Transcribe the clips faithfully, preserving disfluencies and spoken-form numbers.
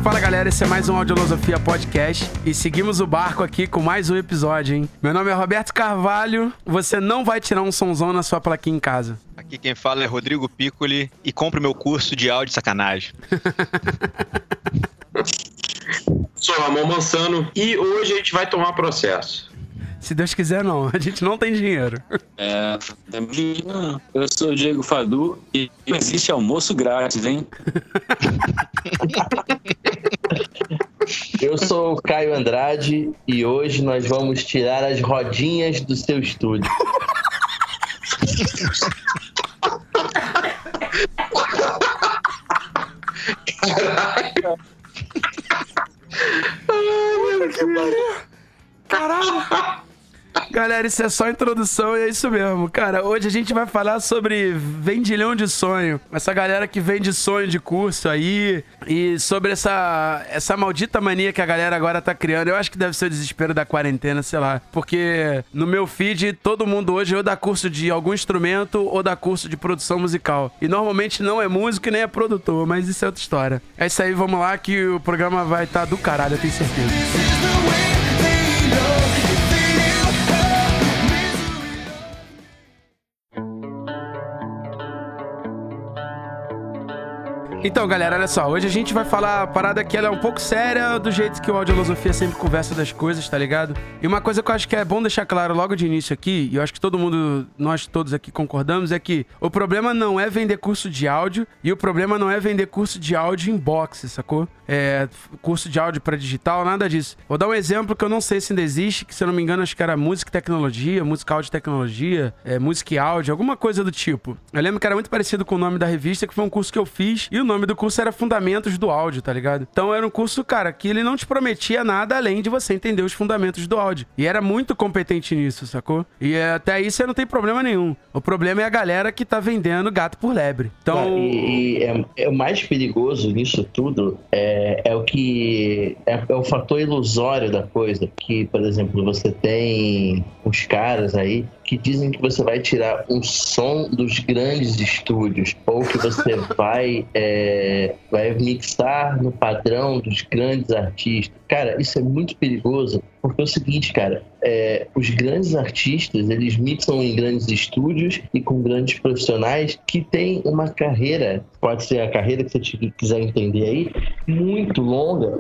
Fala galera, esse é mais um Audiolosofia Podcast e seguimos o barco aqui com mais um episódio, hein? Meu nome é Roberto Carvalho, você não vai tirar um sonzão na sua plaquinha em casa. Aqui quem fala é Rodrigo Piccoli e compre o meu curso de áudio sacanagem. Sou Ramon Mansano e hoje a gente vai tomar processo. Se Deus quiser, não. A gente não tem dinheiro. É, também não. Eu sou o Diego Fadu e existe almoço grátis, hein? Eu sou o Caio Andrade e hoje nós vamos tirar as rodinhas do seu estúdio. Caraca! Ai, que pariu! Caralho! Galera, isso é só introdução e é isso mesmo. Cara, hoje a gente vai falar sobre vendilhão de sonho. Essa galera que vende sonho de curso aí. E sobre essa, essa maldita mania que a galera agora tá criando. Eu acho que deve ser o desespero da quarentena, sei lá. Porque no meu feed, todo mundo hoje ou dá curso de algum instrumento ou dá curso de produção musical. E normalmente não é músico e nem é produtor, mas isso é outra história. É isso aí, vamos lá que o programa vai estar tá do caralho, eu tenho certeza. Então, galera, olha só, hoje a gente vai falar a parada que ela é um pouco séria, do jeito que o Audiolosofia sempre conversa das coisas, tá ligado? E uma coisa que eu acho que é bom deixar claro logo de início aqui, e eu acho que todo mundo, nós todos aqui concordamos, é que o problema não é vender curso de áudio, e o problema não é vender curso de áudio em box, sacou? É, curso de áudio pra digital, nada disso. Vou dar um exemplo que eu não sei se ainda existe, que se eu não me engano acho que era música e tecnologia, música áudio e tecnologia, é, música e áudio, alguma coisa do tipo. Eu lembro que era muito parecido com o nome da revista, que foi um curso que eu fiz, e o nome do curso era Fundamentos do Áudio, tá ligado? Então era um curso, cara, que ele não te prometia nada além de você entender os fundamentos do áudio. E era muito competente nisso, sacou? E é, até aí você não tem problema nenhum. O problema é a galera que tá vendendo gato por lebre. Então... E, e é, é o mais perigoso nisso tudo é, é o que... É, é o fator ilusório da coisa. Que, por exemplo, você tem uns caras aí que dizem que você vai tirar um som dos grandes estúdios, ou que você vai, é, vai mixar no padrão dos grandes artistas. Cara, isso é muito perigoso, porque é o seguinte, cara, é, os grandes artistas, eles mixam em grandes estúdios e com grandes profissionais que têm uma carreira, pode ser a carreira que você quiser entender aí, muito longa,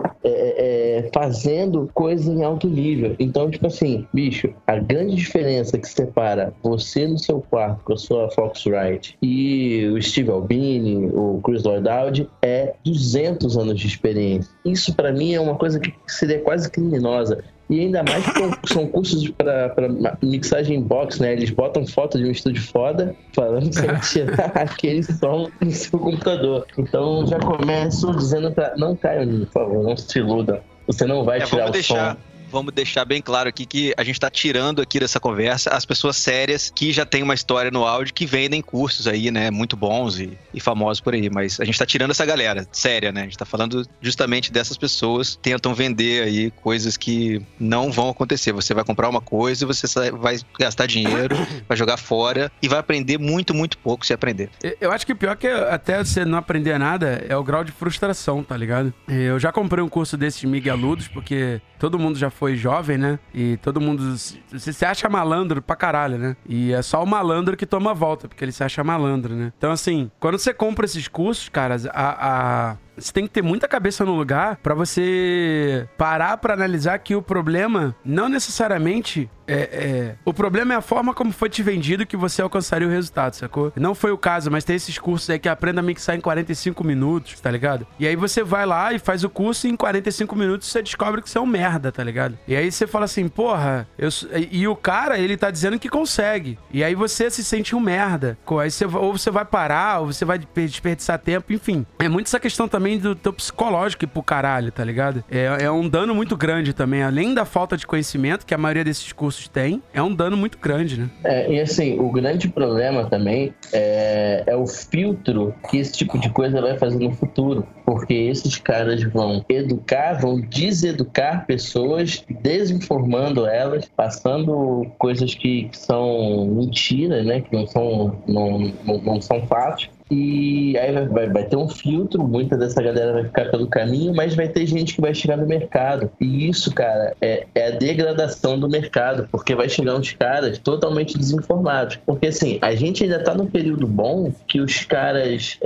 é, é, fazendo coisas em alto nível. Então, tipo assim, bicho, a grande diferença que separa você no seu quarto com a sua Focusrite e o Steve Albini, o Chris Lord-Alge, é duzentos anos de experiência. Isso pra mim é uma coisa que seria quase criminosa. E ainda mais que são cursos para mixagem box, né? Eles botam foto de um estúdio foda, falando que você vai tirar aquele som no seu computador. Então já começo dizendo pra... Não caia, por favor, não se iluda. Você não vai é, tirar o deixar... som. Vamos deixar bem claro aqui que a gente tá tirando aqui dessa conversa as pessoas sérias que já têm uma história no áudio, que vendem cursos aí, né, muito bons e, e famosos por aí, mas a gente tá tirando essa galera séria, né, a gente tá falando justamente dessas pessoas que tentam vender aí coisas que não vão acontecer. Você vai comprar uma coisa e você vai gastar dinheiro, vai jogar fora e vai aprender muito, muito pouco se aprender. Eu acho que o pior que até você não aprender nada é o grau de frustração, tá ligado? Eu já comprei um curso desses migueludos, porque todo mundo já foi jovem, né? E todo mundo... Você se acha malandro pra caralho, né? E é só o malandro que toma a volta, porque ele se acha malandro, né? Então, assim, quando você compra esses cursos, cara, a... a... você tem que ter muita cabeça no lugar pra você parar pra analisar que o problema não necessariamente é, é... O problema é a forma como foi te vendido que você alcançaria o resultado, sacou? Não foi o caso, mas tem esses cursos aí que aprenda a mixar em quarenta e cinco minutos, tá ligado? E aí você vai lá e faz o curso e em quarenta e cinco minutos você descobre que você é um merda, tá ligado? E aí você fala assim, porra... Eu... E o cara, ele tá dizendo que consegue. E aí você se sente um merda. Aí você... Ou você vai parar, ou você vai desperdiçar tempo, enfim. É muito essa questão também do teu psicológico ir pro caralho, tá ligado? É, é um dano muito grande também, além da falta de conhecimento que a maioria desses cursos tem, é um dano muito grande, né? É, e assim, o grande problema também é, é o filtro que esse tipo de coisa vai fazer no futuro, porque esses caras vão educar, vão deseducar pessoas, desinformando elas, passando coisas que, que são mentiras, né? Que não são, não, não, não são fatos. e aí vai, vai, vai ter um filtro, muita dessa galera vai ficar pelo caminho, mas vai ter gente que vai chegar no mercado. E isso, cara, é, é a degradação do mercado, porque vai chegar uns caras totalmente desinformados. Porque, assim, a gente ainda tá num período bom que os caras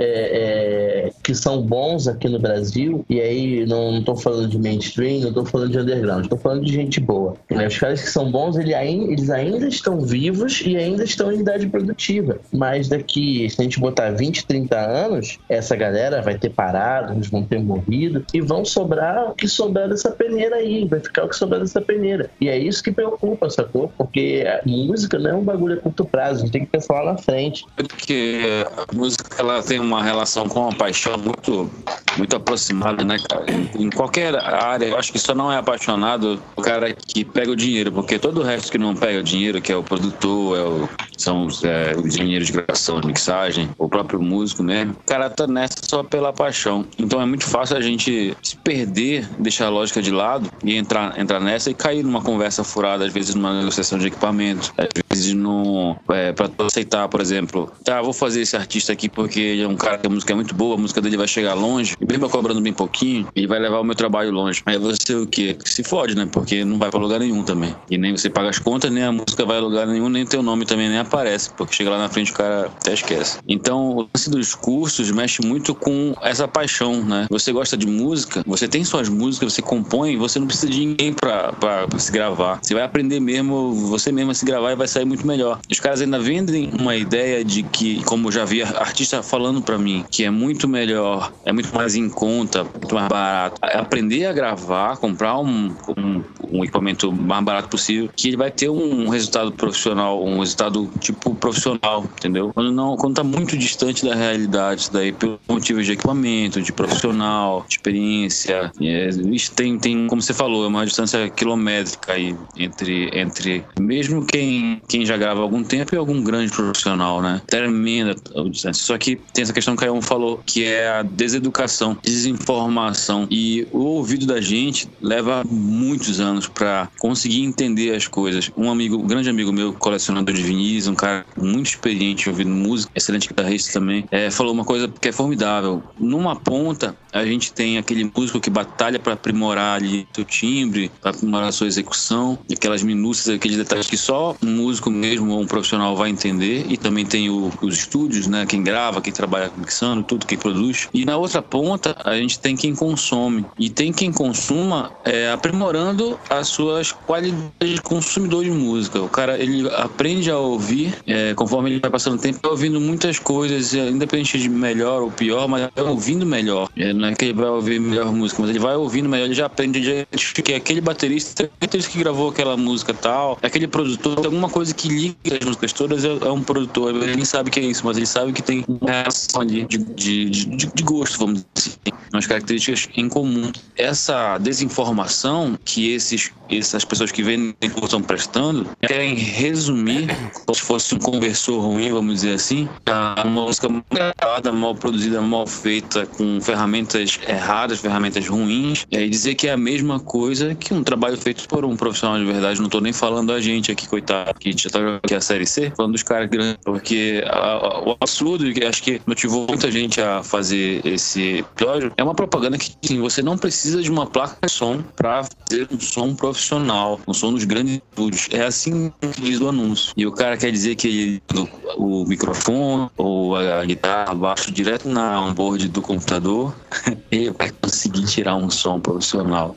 é, é, que são bons aqui no Brasil, e aí não, não tô falando de mainstream, não tô falando de underground, tô falando de gente boa. Né? Os caras que são bons, ele ainda, eles ainda estão vivos e ainda estão em idade produtiva. Mas daqui, se a gente botar vinte, trinta anos, essa galera vai ter parado, eles vão ter morrido e vão sobrar o que sobrar dessa peneira aí, vai ficar o que sobrar dessa peneira. E é isso que preocupa, sacou? Porque a música não é um bagulho a curto prazo, a gente tem que pensar lá na frente. Porque a música, ela tem uma relação com a paixão muito, muito aproximada, né, cara? Em qualquer área, eu acho que só não é apaixonado o cara que pega o dinheiro, porque todo o resto que não pega o dinheiro, que é o produtor, é o, são os é, engenheiros de gravação, de mixagem, o próprio músico mesmo, o cara tá nessa só pela paixão. Então é muito fácil a gente se perder, deixar a lógica de lado e entrar, entrar nessa e cair numa conversa furada, às vezes numa negociação de equipamento, às vezes no, é, pra aceitar, por exemplo, tá, vou fazer esse artista aqui porque ele é um cara que a música é muito boa, a música dele vai chegar longe, e mesmo eu cobrando bem pouquinho, ele vai levar o meu trabalho longe. Aí você o quê? Se fode, né? Porque não vai pra lugar nenhum também. E nem você paga as contas, nem a música vai a lugar nenhum, nem teu nome também nem aparece, porque chega lá na frente o cara até esquece. Então, o lance dos cursos mexe muito com essa paixão, né? Você gosta de música, você tem suas músicas, você compõe, você não precisa de ninguém pra, pra, pra se gravar. Você vai aprender mesmo, você mesmo a se gravar e vai sair muito melhor. Os caras ainda vendem uma ideia de que, como eu já vi artista falando pra mim, que é muito melhor, é muito mais em conta, muito mais barato. Aprender a gravar, comprar um, um, um equipamento mais barato possível, que ele vai ter um resultado profissional, um resultado tipo profissional, entendeu? Quando, não, quando tá muito distante da realidade, daí pelo motivo de equipamento, de profissional, de experiência, é, tem, tem, como você falou, é uma distância quilométrica aí entre, entre mesmo quem, quem já grava há algum tempo e algum grande profissional, né? Tremenda a distância. Só que tem essa questão que o Caião falou, que é a deseducação, desinformação. E o ouvido da gente leva muitos anos para conseguir entender as coisas. Um amigo, um grande amigo meu, colecionador de vinis, um cara muito experiente ouvindo música, excelente guitarrista também, é, falou uma coisa que é formidável. Numa ponta, a gente tem aquele músico que batalha para aprimorar ali seu timbre, para aprimorar a sua execução, aquelas minúcias, aqueles detalhes que só um músico mesmo ou um profissional vai entender. E também tem o, os estúdios, né? Quem grava, quem trabalha mixando, tudo, quem produz. E na outra ponta, a gente tem quem consome. E tem quem consuma é, aprimorando as suas qualidades de consumidor de música. O cara, ele aprende a ouvir, é, conforme ele vai passando o tempo, vai ouvindo muitas coisas, independente de melhor ou pior, mas vai ouvindo melhor. É, não é que ele vai ouvir melhor música, mas ele vai ouvindo melhor, ele já aprende que aquele baterista, aquele que gravou aquela música tal, aquele produtor, tem alguma coisa que liga as músicas todas, é, é um produtor. Ele nem sabe o que é isso, mas ele sabe que tem uma relação ali de, de, de, de gosto, vamos dizer assim, umas características em comum. Essa desinformação que esses, essas pessoas que vendem estão prestando querem resumir, como se fosse um conversor ruim, vamos dizer assim, a uma música mal gravada, mal produzida, mal feita, com ferramentas erradas, ferramentas ruins, e dizer que é a mesma coisa que um trabalho feito por um profissional de verdade. Não tô nem falando a gente aqui, coitado, que já tá jogando aqui a Série C, falando dos caras grandes, porque a, a, o absurdo que acho que motivou muita gente a fazer esse episódio é uma propaganda que, assim, você não precisa de uma placa de som para fazer um som profissional, um som dos grandes estúdios. É assim que diz o anúncio. E o cara quer dizer que ele, o, o microfone ou a guitarra baixo direto na onboard do computador, ele vai conseguir tirar um som profissional.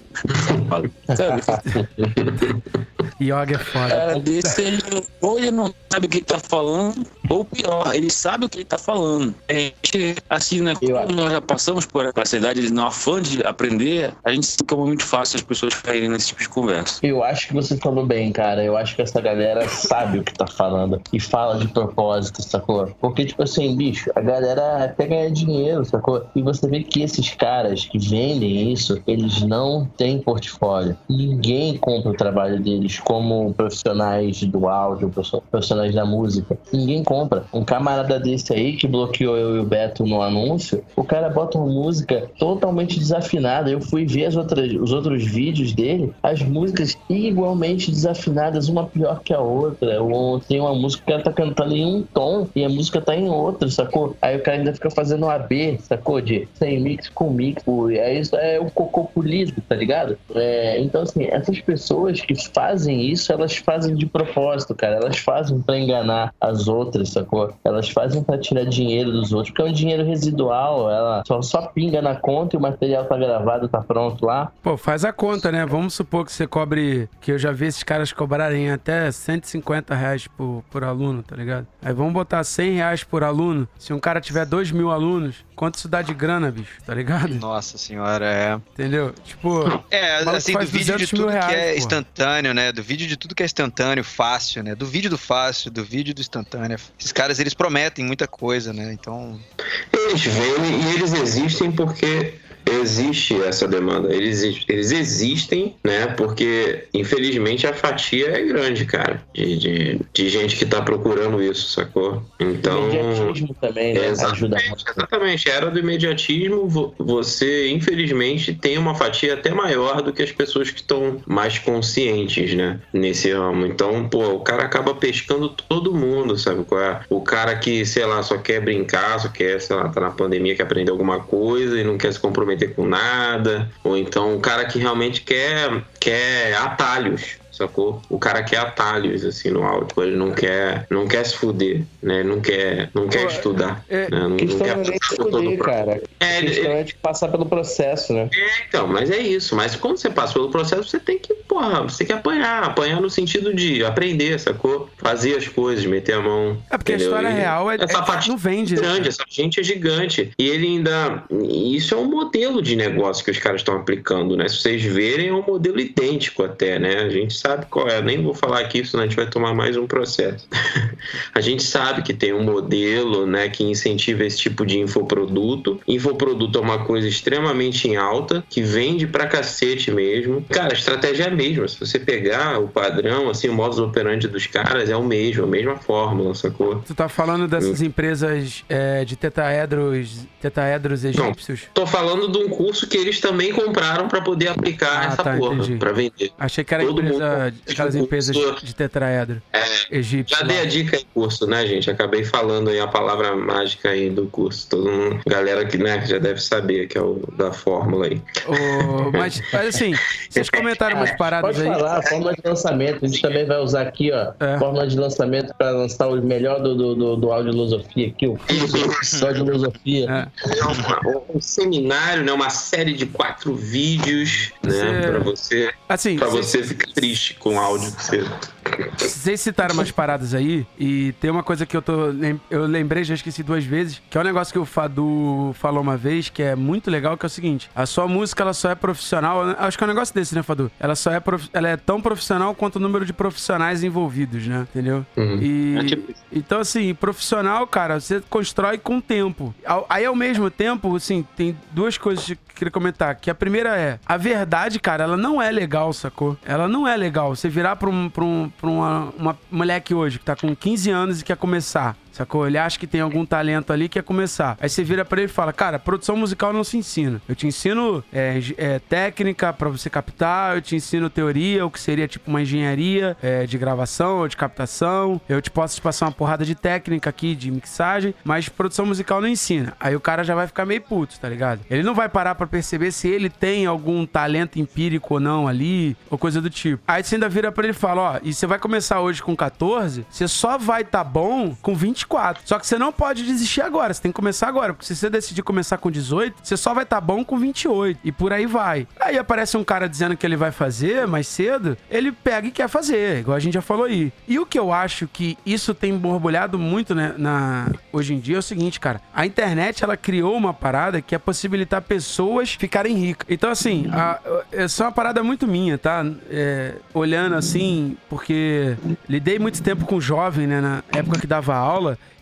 Yoga é foda. Cara, desse, ele, ou ele não sabe o que ele tá falando, ou pior, ele sabe o que ele tá falando. A gente, assim, né? Como nós já passamos por essa idade, no afã de aprender, a gente fica muito fácil as pessoas caírem nesse tipo de conversa. Eu acho que você falou bem, cara. Eu acho que essa galera sabe o que tá falando e fala de propósito, sacou? Porque, tipo assim, bicho, a galera até ganha dinheiro, sacou? E você vê que esses caras que vendem isso, eles não têm portfólio. Ninguém compra o trabalho deles músicos como profissionais do áudio, profissionais da música. Ninguém compra. Um camarada desse aí que bloqueou eu e o Beto no anúncio, o cara bota uma música totalmente desafinada. Eu fui ver as outras, os outros vídeos dele, as músicas igualmente desafinadas, uma pior que a outra. Ou tem uma música que o cara tá cantando em um tom e a música tá em outro, sacou? Aí o cara ainda fica fazendo um A B, sacou? De sem mix com mix. É isso, é o cocopulismo, tá ligado? É, então, assim, essas pessoas que fazem isso, elas fazem de propósito, cara. Elas fazem pra enganar as outras, sacou? Elas fazem pra tirar dinheiro dos outros, porque é um dinheiro residual, ela só, só pinga na conta e o material tá gravado, tá pronto lá. Pô, faz a conta, né? Vamos supor que você cobre, que eu já vi esses caras cobrarem até cento e cinquenta reais por, por aluno, tá ligado? Aí vamos botar cem reais por aluno. Se um cara tiver dois mil alunos, quanto isso dá de grana, bicho, tá ligado? Nossa senhora, é. Entendeu? Tipo, é, assim, do vídeo de tudo reais, que é pô. instantâneo, né? Do vídeo de tudo que é instantâneo, fácil, né? Do vídeo do fácil, do vídeo do instantâneo. Esses caras, eles prometem muita coisa, né? Então... Eles vêm e eles existem porque... existe essa demanda, eles, eles existem, né, porque infelizmente a fatia é grande, cara, de, de, de gente que tá procurando isso, sacou? Então... O imediatismo também, né, ajuda muito. Exatamente, a era do imediatismo, você infelizmente tem uma fatia até maior do que as pessoas que estão mais conscientes, né, nesse ramo. Então, pô, o cara acaba pescando todo mundo, sabe qual é? O cara que, sei lá, só quer brincar, só quer, sei lá, tá na pandemia, quer aprender alguma coisa e não quer se comprometer com nada, ou então o cara que realmente quer, quer atalhos, sacou? O cara quer atalhos, assim, no áudio. Ele não quer, não quer se fuder, né? Não quer, não quer Pô, estudar. É, né? Não, questão não quer não é nem se fuder, cara. É, a questão é, é de passar pelo processo, né? É, então, mas é isso. Mas quando você passa pelo processo, você tem que, porra, você tem que apanhar. Apanhar no sentido de aprender, sacou? Fazer as coisas, meter a mão. É porque entendeu? a história e real é, essa é parte não vende. grande, Né? Essa gente é gigante. E ele ainda... Isso é um modelo de negócio que os caras estão aplicando, né? Se vocês verem, é um modelo idêntico até, né? A gente sabe qual é. Nem vou falar aqui, senão a gente vai tomar mais um processo. A gente sabe que tem um modelo, né, que incentiva esse tipo de infoproduto. Infoproduto é uma coisa extremamente em alta, que vende pra cacete mesmo. Cara, a estratégia é a mesma. Se você pegar o padrão, assim, o modus operandi dos caras é o mesmo, a mesma fórmula, sacou? Tu tá falando dessas hum. empresas é, de tetaedros, tetaedros egípcios? Não, tô falando de um curso que eles também compraram pra poder aplicar ah, essa tá, porra, entendi. pra vender. Achei que era Todo empresa, mundo... aquelas empresas de tetraedro. É, egípcio. Já dei a dica em curso, né, gente? Acabei falando aí a palavra mágica aí do curso. Todo mundo, galera que, né, já deve saber que é o da fórmula aí. Oh, mas, mas assim, vocês comentaram umas paradas Pode aí. Pode falar, fórmula de lançamento. A gente também vai usar aqui, ó, é. fórmula de lançamento para lançar o melhor do, do, do, do audiolosofia aqui, o curso de audiolosofia. É, é uma, um seminário, né, uma série de quatro vídeos, né, para você, assim, pra você ficar triste com o áudio que você... Vocês citaram umas paradas aí, e tem uma coisa que eu tô. Eu lembrei, já esqueci duas vezes, que é um negócio que o Fadu falou uma vez, que é muito legal, que é o seguinte: a sua música, ela só é profissional. Acho que é um negócio desse, né, Fadu? Ela só é, prof, ela é tão profissional quanto o número de profissionais envolvidos, né? Entendeu? Uhum. E. É tipo... Então, assim, profissional, cara, você constrói com o tempo. Aí, ao mesmo tempo, assim, tem duas coisas que eu queria comentar. Que a primeira é: a verdade, cara, ela não é legal, sacou? Ela não é legal. Você virar pra um. Pra um pra uma, uma moleque hoje que tá com quinze anos e quer começar, sacou? Ele acha que tem algum talento ali e quer começar. Aí você vira pra ele e fala: cara, produção musical não se ensina. Eu te ensino é, é, técnica pra você captar, eu te ensino teoria, o que seria tipo uma engenharia é, de gravação ou de captação. Eu te posso te passar uma porrada de técnica aqui, de mixagem, mas produção musical não ensina. Aí o cara já vai ficar meio puto, tá ligado? Ele não vai parar pra perceber se ele tem algum talento empírico ou não ali, ou coisa do tipo. Aí você ainda vira pra ele e fala: ó, e você vai começar hoje com catorze, você só vai tá bom com vinte e quatro. Só que você não pode desistir agora, você tem que começar agora, porque se você decidir começar com dezoito, você só vai tá bom com vinte e oito, e por aí vai. Aí aparece um cara dizendo que ele vai fazer mais cedo, ele pega e quer fazer, igual a gente já falou aí. E o que eu acho que isso tem borbulhado muito, né, na... hoje em dia é o seguinte, cara, a internet, ela criou uma parada que é possibilitar pessoas ficarem ricas. Então, assim, a... essa é uma parada muito minha, tá? É... olhando assim, porque lidei muito tempo com jovem, né, na época que dava aula,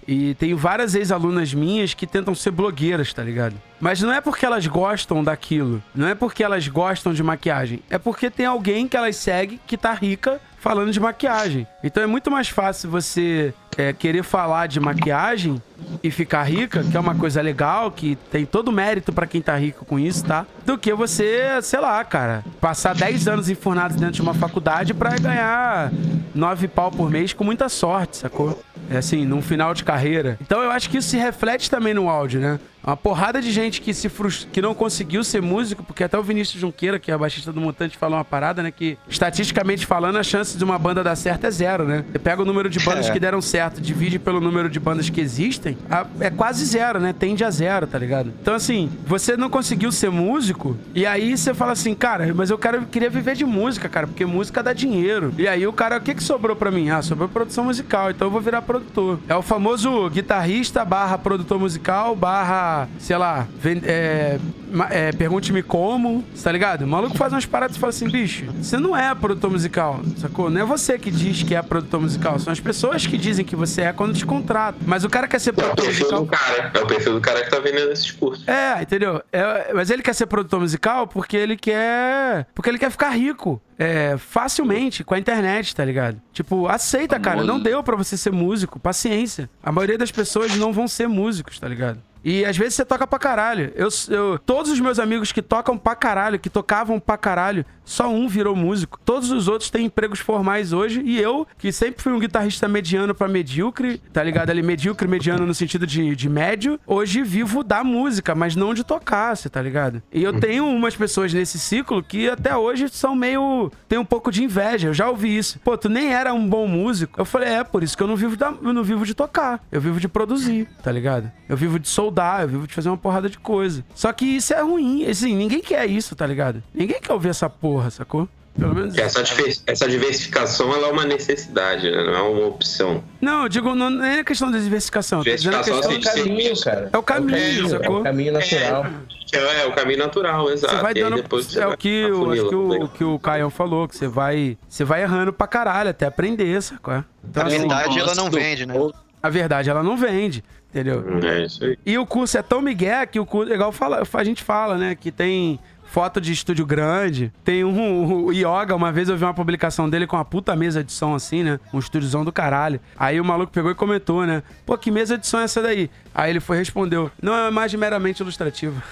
E tenho várias ex-alunas minhas que tentam ser blogueiras, tá ligado? Mas não é porque elas gostam daquilo, não é porque elas gostam de maquiagem, é porque tem alguém que elas seguem que tá rica falando de maquiagem. Então é muito mais fácil você é, querer falar de maquiagem e ficar rica, que é uma coisa legal, que tem todo mérito pra quem tá rico com isso, tá? Do que você, sei lá, cara, passar dez anos enfurnados dentro de uma faculdade pra ganhar nove pau por mês com muita sorte, sacou? É assim, num final de carreira. Então eu acho que isso se reflete também no áudio, né? Uma porrada de gente que, se frust... que não conseguiu ser músico, porque até o Vinícius Junqueira, que é a baixista do Mutante, falou uma parada, né? Que, estatisticamente falando, a chance de uma banda dar certo é zero, né? Você pega o número de bandas é. que deram certo, divide pelo número de bandas que existem, a... é quase zero, né? Tende a zero, tá ligado? Então, assim, você não conseguiu ser músico, e aí você fala assim, cara, mas eu quero... queria viver de música, cara, porque música dá dinheiro. E aí o cara, o que que sobrou pra mim? Ah, sobrou produção musical, então eu vou virar produtor. É o famoso guitarrista barra produtor musical barra sei lá, vende, é, é, pergunte-me como, tá ligado? O maluco faz umas paradas e fala assim, bicho, você não é produtor musical, sacou? Não é você que diz que é produtor musical, são as pessoas que dizem que você é quando te contratam. Mas o cara quer ser produtor musical... É o perfil musical. do cara, é o perfil do cara que tá vendendo esses cursos. É, entendeu? É, mas ele quer ser produtor musical porque ele quer... porque ele quer ficar rico. É, facilmente, com a internet, tá ligado? Tipo, aceita, cara, não deu pra você ser músico, paciência. A maioria das pessoas não vão ser músicos, tá ligado? E às vezes você toca pra caralho. Eu, eu, todos os meus amigos que tocam pra caralho, que tocavam pra caralho, só um virou músico. Todos os outros têm empregos formais hoje. E eu, que sempre fui um guitarrista mediano pra medíocre, tá ligado? Ali, medíocre, mediano no sentido de, de médio, hoje vivo da música, mas não de tocar, você tá ligado? E eu tenho umas pessoas nesse ciclo que até hoje são meio... tem um pouco de inveja. Eu já ouvi isso. Pô, tu nem era um bom músico. Eu falei, é, por isso que eu não vivo, da, eu não vivo de tocar. Eu vivo de produzir, tá ligado? Eu vivo de soldar, eu vivo de fazer uma porrada de coisa. Só que isso é ruim. Assim, ninguém quer isso, tá ligado? Ninguém quer ouvir essa porra, sacou? Pelo menos essa, essa diversificação ela é uma necessidade, né? Não é uma opção. Não, eu digo, não é questão de diversificação. Diversificação questão... é o caminho, cara. É o caminho, é o caminho, sacou? É o caminho natural. É, é o caminho natural, exato. Você vai dando, depois você é vai o que, eu, acho que o, o que o Caião falou, que você vai, você vai errando pra caralho até aprender, sacou? Então, a verdade, assim, ela não vende, né? A verdade, ela não vende. Entendeu? É isso aí. E o curso é tão migué que o curso, igual fala, a gente fala, né? Que tem foto de estúdio grande. Tem um, o Yoga, uma vez eu vi uma publicação dele com uma puta mesa de som assim, né? Um estúdiozão do caralho. Aí o maluco pegou e comentou, né? Pô, que mesa de som é essa daí? Aí ele foi e respondeu, não, é mais meramente ilustrativo.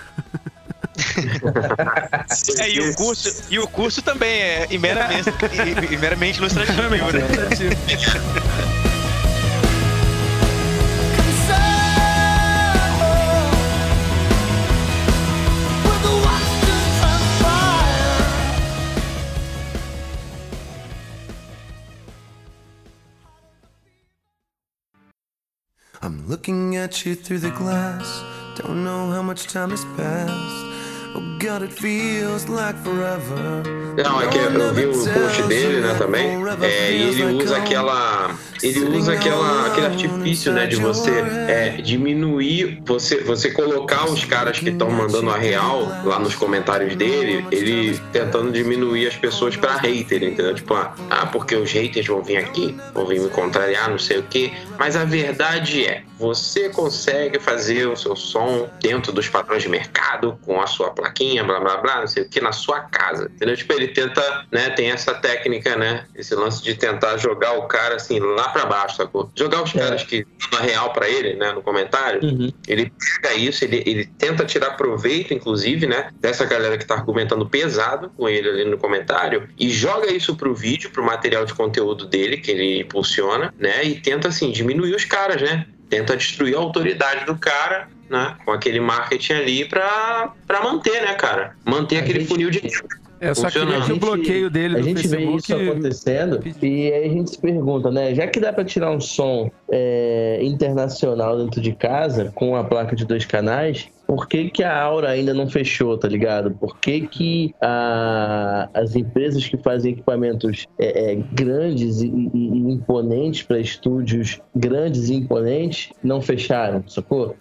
É, e o curso, e o curso também é e meramente, e, e meramente ilustrativo, né? I'm looking at you through the glass. Don't know how much time has passed. Oh God, it feels like forever. Não, é que eu vi o post dele, né, também. É, e ele usa aquela, ele usa aquela, aquele artifício, né, de você é, diminuir, você, você colocar os caras que estão mandando a real lá nos comentários dele, ele tentando diminuir as pessoas pra hater, entendeu? Tipo, ah, porque os haters vão vir aqui, vão vir me contrariar, não sei o quê. Mas a verdade é, você consegue fazer o seu som dentro dos padrões de mercado, com a sua plaquinha, blá blá blá, não sei o que, na sua casa, entendeu? Tipo, ele tenta, né, tem essa técnica, né, esse lance de tentar jogar o cara assim lá pra baixo, sacou? Jogar os é. caras que dão a real pra ele, né, no comentário, uhum. Ele pega isso, ele, ele tenta tirar proveito, inclusive, né, dessa galera que tá argumentando pesado com ele ali no comentário e joga isso pro vídeo, pro material de conteúdo dele, que ele impulsiona, né, e tenta, assim, diminuir os caras, né? Tenta destruir a autoridade do cara, né? Com aquele marketing ali pra, pra manter, né, cara? Manter a aquele gente, funil de... É, só que o bloqueio dele do Facebook... A gente vê isso acontecendo e aí a gente se pergunta, né? Já que dá pra tirar um som é, internacional dentro de casa, com a placa de dois canais... Por que que a Aura ainda não fechou, tá ligado? Por que que a, as empresas que fazem equipamentos é, é, grandes e, e, e imponentes para estúdios grandes e imponentes não fecharam, sacou?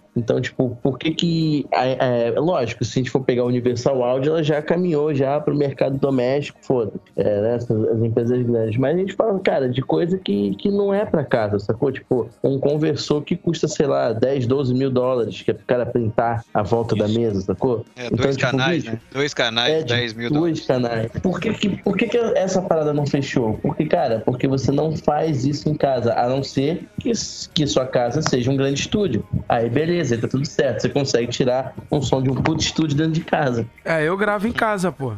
Então, tipo, por que que... É, é, lógico, se a gente for pegar a Universal Audio, ela já caminhou já pro mercado doméstico, foda-se, é, né, as, as empresas grandes. Mas a gente fala, cara, de coisa que, que não é pra casa, sacou? Tipo, um conversor que custa, sei lá, dez, doze mil dólares, que é pro cara printar a volta Isso. da mesa, sacou? É, então, dois tipo, canais, bicho, né? Dois canais, é, dez mil dólares. Dois canais. Por que que, por que que essa parada não fechou? Porque, cara, porque você não faz isso em casa, a não ser que, que sua casa seja um grande estúdio. Aí, beleza, aí tá tudo certo. Você consegue tirar um som de um puto estúdio dentro de casa. É, eu gravo em casa, pô.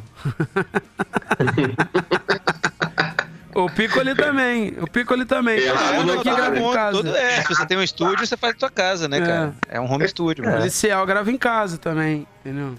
O Piccoli também. O Piccoli também. É, Todo mundo aqui grava em casa. Todo, é, se você tem um estúdio, você faz na sua casa, né, cara? É, é um home studio. O policial grava em casa também, entendeu?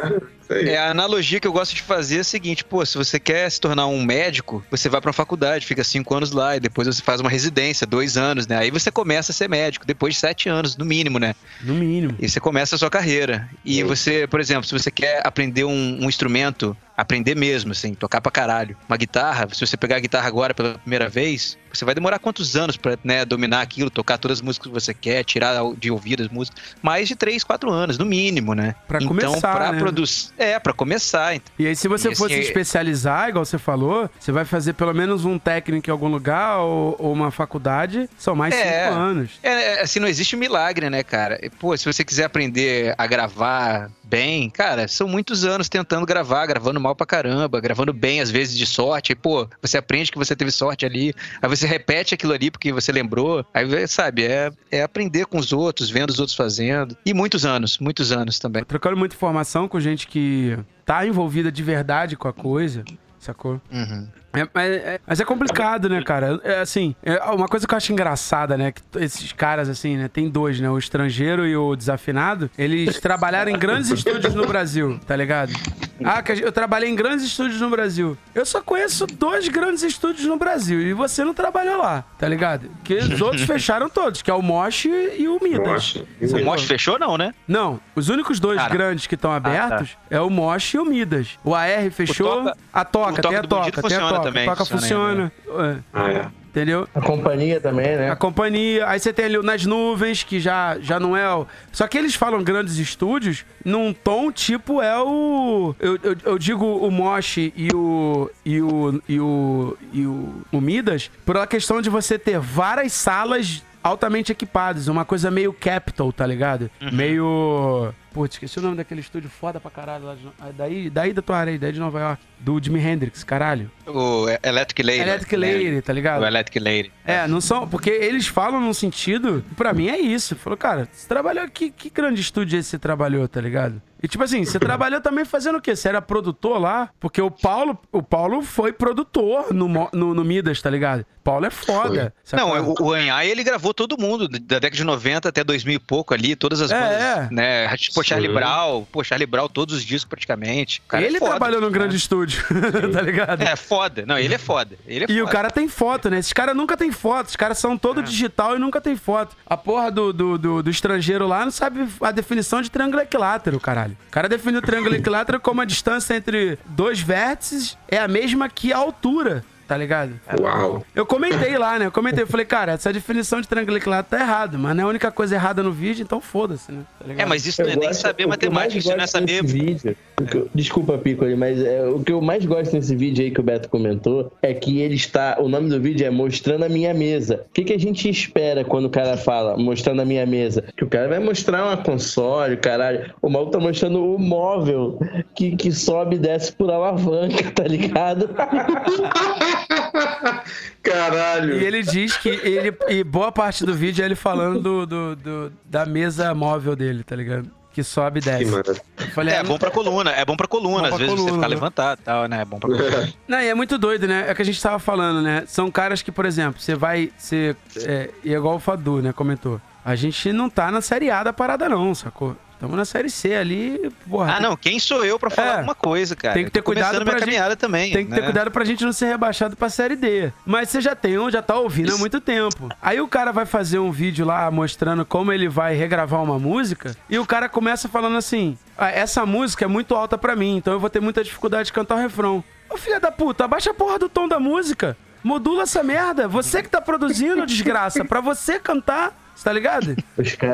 É, a analogia que eu gosto de fazer é a seguinte, pô, se você quer se tornar um médico, você vai pra uma faculdade, fica cinco anos lá, e depois você faz uma residência, dois anos, né? Aí você começa a ser médico, depois de sete anos, no mínimo, né? No mínimo. E você começa a sua carreira. E você, por exemplo, se você quer aprender um, um instrumento, aprender mesmo, assim, tocar pra caralho. Uma guitarra, se você pegar a guitarra agora pela primeira vez, você vai demorar quantos anos pra, né, dominar aquilo, tocar todas as músicas que você quer, tirar de ouvido as músicas? Mais de três, quatro anos, no mínimo, né? Pra então, começar, pra né? produzir... É, pra começar. Então. E aí, se você e for assim, se especializar, igual você falou, você vai fazer pelo menos um técnico em algum lugar ou, ou uma faculdade, são mais é, cinco anos. É, assim, não existe milagre, né, cara? Pô, se você quiser aprender a gravar bem, cara, são muitos anos tentando gravar, gravando mal pra caramba, gravando bem, às vezes de sorte, aí, pô, você aprende que você teve sorte ali, aí você repete aquilo ali porque você lembrou, aí, sabe, é, é aprender com os outros, vendo os outros fazendo, e muitos anos, muitos anos também. Trocando muita informação com gente que tá envolvida de verdade com a coisa, sacou? Uhum. É, mas, é, mas é complicado, né, cara? É assim, é uma coisa que eu acho engraçada, né? Que esses caras, assim, né? Tem dois, né? O estrangeiro e o desafinado. Eles trabalharam em grandes estúdios no Brasil, tá ligado? Ah, que eu trabalhei em grandes estúdios no Brasil. Eu só conheço dois grandes estúdios no Brasil. E você não trabalhou lá, tá ligado? Que os outros fecharam todos, que é o Mosh e o Midas. O Mosh fechou, não, né? Não. Os únicos dois Cara. grandes que estão abertos ah, tá. é o Mosh e o Midas. O A R fechou. Toca, a Toca, tem a Toca, tem a Toca. Também, toca funciona. É. Ah, é. Entendeu? A companhia também, né? A companhia. Aí você tem ali o Nas Nuvens, que já, já não é o... Só que eles falam grandes estúdios num tom tipo é o... Eu, eu, eu digo o Mosh e o... E o... E o... E o, o Midas, por uma questão de você ter várias salas altamente equipadas. Uma coisa meio Capitol, tá ligado? Uhum. Meio... Putz, esqueci o nome daquele estúdio foda pra caralho lá de... daí, daí da tua área aí, daí de Nova York. Do Jimi Hendrix, caralho. O Electric Lady. Electric Lady, né? Tá ligado? O Electric Lady. É, não são... Porque eles falam num sentido... Pra mim é isso. Falou, cara, você trabalhou... Que, que grande estúdio esse você trabalhou, tá ligado? E tipo assim, você trabalhou também fazendo o quê? Você era produtor lá? Porque o Paulo... O Paulo foi produtor no, no, no Midas, tá ligado? Paulo é foda. Não, o, o Anhai, ele gravou todo mundo. Da década de noventa até dois mil e pouco ali. Todas as é, bandas, é. né? Pô, Charlie Brown. Pô, Charlie Brown, todos os discos praticamente. O cara ele é foda, trabalhou num né? grande estúdio, tá ligado? É, foda. Não, ele é foda. Ele é e foda. o cara tem foto, né? Esses caras nunca tem foto. Esses caras são todo é. digital e nunca tem foto. A porra do, do, do, do estrangeiro lá não sabe a definição de triângulo equilátero, caralho. O cara definiu o triângulo equilátero como a distância entre dois vértices é a mesma que a altura. Tá ligado? Uau. Eu comentei lá, né? Eu comentei, eu falei, cara, essa definição de triângulo equilátero tá errado, mas não é a única coisa errada no vídeo, então foda-se, né? Tá ligado? É, mas isso não é nem saber matemática, isso não é saber... Vídeo, eu, desculpa, Piccoli, mas é, o que eu mais gosto nesse vídeo aí que o Beto comentou é que ele está... O nome do vídeo é Mostrando a Minha Mesa. O que, que a gente espera quando o cara fala Mostrando a Minha Mesa? Que o cara vai mostrar uma console, caralho. O maluco tá mostrando o móvel que, que sobe e desce por alavanca, tá ligado? Caralho. E ele diz que ele. E boa parte do vídeo é ele falando do, do, do- da mesa móvel dele, tá ligado? Que sobe e Que desce. maravilha. Eu falei, É, ah, bom pra coluna, é bom pra coluna. Bom Às pra vezes coluna, você ficar né? levantado e tal, né? É bom pra coluna. Não, e é muito doido, né? É o que a gente tava falando, né? São caras que, por exemplo, você vai ser. É, e igual o Fadu, né? Comentou. A gente não tá na série A da parada, não, sacou? Estamos na série C ali, porra. Ah, não, quem sou eu pra falar É. alguma coisa, cara? Tem que ter Eu tô começando cuidado minha pra gente- caminhada também. Tem que ter né? cuidado pra gente não ser rebaixado pra série D. Mas você já tem um, já tá ouvindo há Isso. muito tempo. Aí o cara vai fazer um vídeo lá mostrando como ele vai regravar uma música e o cara começa falando assim: ah, essa música é muito alta pra mim, então eu vou ter muita dificuldade de cantar o refrão. Ô filha da puta, abaixa a porra do tom da música. Modula essa merda. Você que tá produzindo, desgraça, pra você cantar. Você tá ligado? Os caras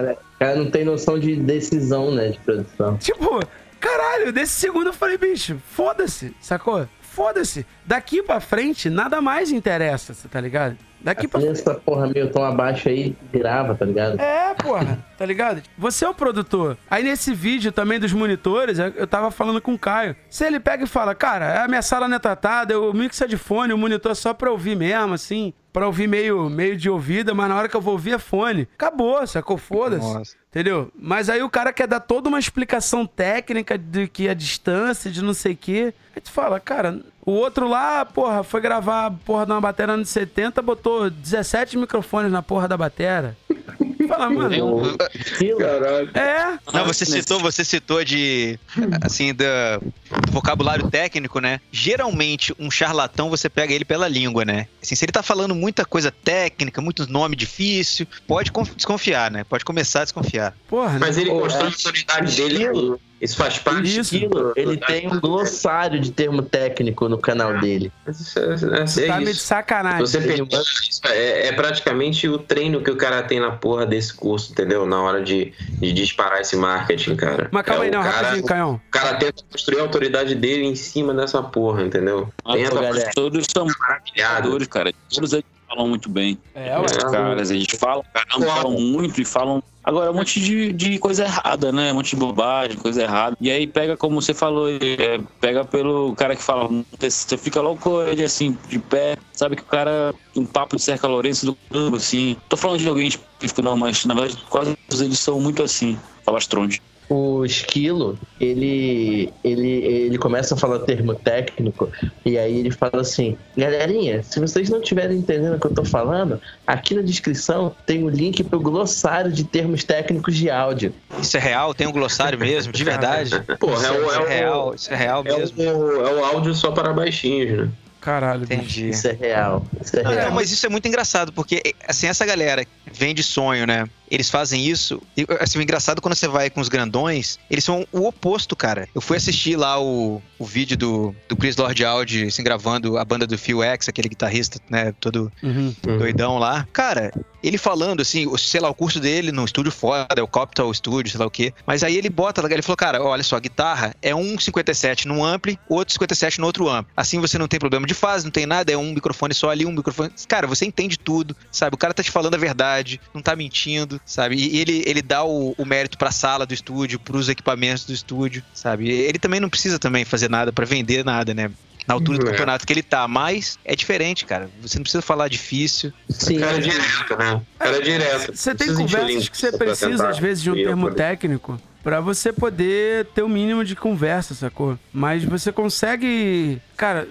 cara não tem noção de decisão, né, de produção. Tipo, caralho, desse segundo eu falei, bicho, foda-se, sacou? Foda-se. Daqui pra frente, nada mais interessa, você tá ligado? Daqui pra frente. Essa porra meio tão abaixo aí, grava, tá ligado? É, porra, tá ligado? Você é o produtor. Aí nesse vídeo também dos monitores, eu tava falando com o Caio. Se ele pega e fala, cara, a minha sala não é tratada, o mix é de fone, o monitor é só pra ouvir mesmo, assim, pra ouvir meio, meio de ouvido, mas na hora que eu vou ouvir é fone. Acabou, sacou? Foda-se. Entendeu? Mas aí o cara quer dar toda uma explicação técnica de que a distância, de não sei o quê. Aí tu fala, cara, o outro lá, porra, foi gravar a porra de uma bateria anos setenta, botou dezessete microfones na porra da bateria. Fala, mano. Caralho. É. Não, você citou, você citou de, assim, do vocabulário técnico, né? Geralmente, um charlatão, você pega ele pela língua, né? Assim, se ele tá falando muita coisa técnica, muito nome difícil, pode desconfiar, né? Pode começar a desconfiar. Porra, Mas ele Pô, constrói é. a autoridade dele. Isso faz parte Isso. do- Ele do- tem um glossário de termo técnico no canal dele. Mas isso é, é, é tá meio de isso. sacanagem. Você pergunta, isso é, é praticamente o treino que o cara tem na porra desse curso, entendeu? Na hora de, de disparar esse marketing, cara. Mas calma É, aí, o não, cara, rapidinho, Caião. O cara tenta construir a autoridade dele em cima dessa porra, entendeu? Tem Pô, essa galera. Todos são maravilhada. maravilhosos, cara. Todos eles falam muito bem. É, ué. Os caras, eles falam, caramba, Claro. falam muito e falam. Agora, um monte de, de coisa errada, né? Um monte de bobagem, coisa errada. E aí pega, como você falou, é, pega pelo cara que fala, você fica louco, ele assim, de pé, sabe que o cara, um papo de Cerca Lourenço do clube, assim. Tô falando de alguém específico, não, mas na verdade quase todos eles são muito assim, falastronde. O Esquilo, ele, ele, ele começa a falar termo técnico e aí ele fala assim, galerinha, se vocês não estiverem entendendo o que eu tô falando, aqui na descrição tem o link pro glossário de termos técnicos de áudio. Isso é real? Tem um glossário mesmo? De verdade? Porra, é o, Isso é é o, real, isso é real é mesmo. o, é o áudio só para baixinhos, né? Caralho, bicho. Entendi. Isso é real. Isso é Não, real. não, mas isso é muito engraçado, porque, assim, essa galera vem de sonho, né? Eles fazem isso. E, assim, o engraçado quando você vai com os grandões, eles são o oposto, cara. Eu fui assistir lá o, o vídeo do, do Chris Lord Audi, assim, gravando a banda do Phil X, aquele guitarrista, né? Todo Uhum. doidão lá. Cara, ele falando, assim, o- sei lá, o curso dele no estúdio foda, é o Capital Studio, sei lá o quê. Mas aí ele bota, ele falou, cara, olha só, a guitarra é um cinquenta e sete num ampli, outro cinquenta e sete no outro ampli. Assim você não tem problema de fase, não tem nada, é um microfone só ali, um microfone... Cara, você entende tudo, sabe? O cara tá te falando a verdade, não tá mentindo, sabe? E ele, ele dá o, o mérito pra sala do estúdio, pros equipamentos do estúdio, sabe? Ele também não precisa também fazer nada pra vender nada, né? Na altura do É. campeonato que ele tá, mas é diferente, cara. Você não precisa falar difícil. Sim, Cara direto, né? Cara direto. Você tem Precisa encher conversas link que você pra precisa, tentar às vezes, de um ir termo por- técnico pra você poder ter o mínimo de conversa, sacou? Mas você consegue... Cara,